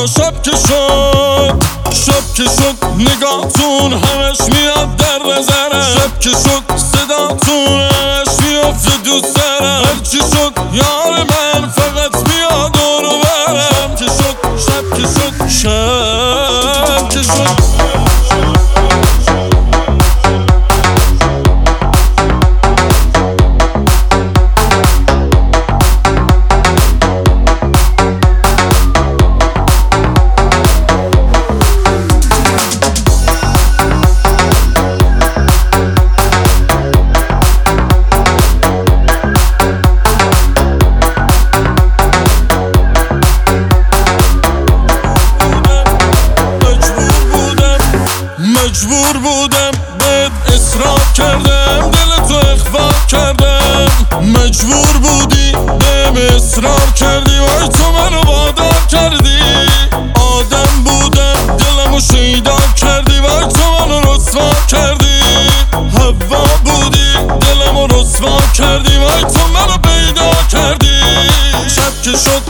شب که شد نگاهتون همش میاد در نظرم. شب که شد صداتون همش میافته دو سرم. هرچی شد یار من فقط میاد دورو برم. شب که شد مجبور بودم بهت اصرار کردم، دلتو اخفا کردم. مجبور بودی بهم اصرار کردی، وای تو منو وادار کردی. آدم بودم دلمو شیدا کردی، وای تو منو رسوا کردی. هوا بودی دلمو رسوا کردی، وای تو منو پیدا کردی. شب که شد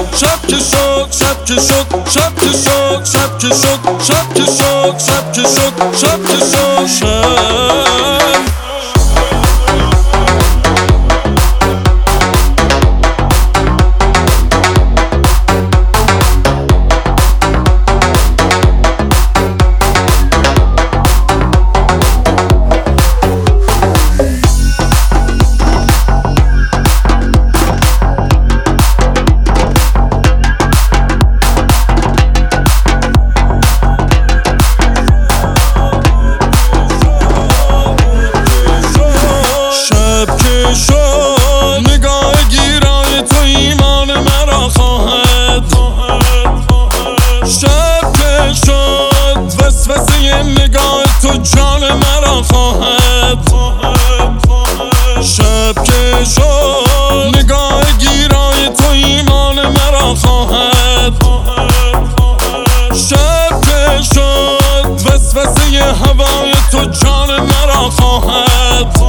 نگاه گیرای تو ایمان مرا خواهد. شب که شد وسوسه نگاه تو جان مرا خواهد. شب که شد نگاه گیرای تو ایمان مرا خواهد. شب که شد وسوسه هوای تو جان مرا خواهد.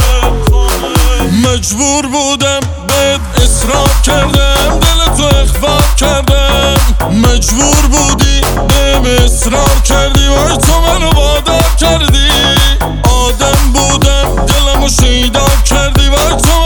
مجبور بودم بهت اصرار کردم، دلتو اخفا کردم. مجبور بودی بهم اصرار کردی، وای تو منو وادار کردی. آدم بودم دلمو شیدا کردی، وای تو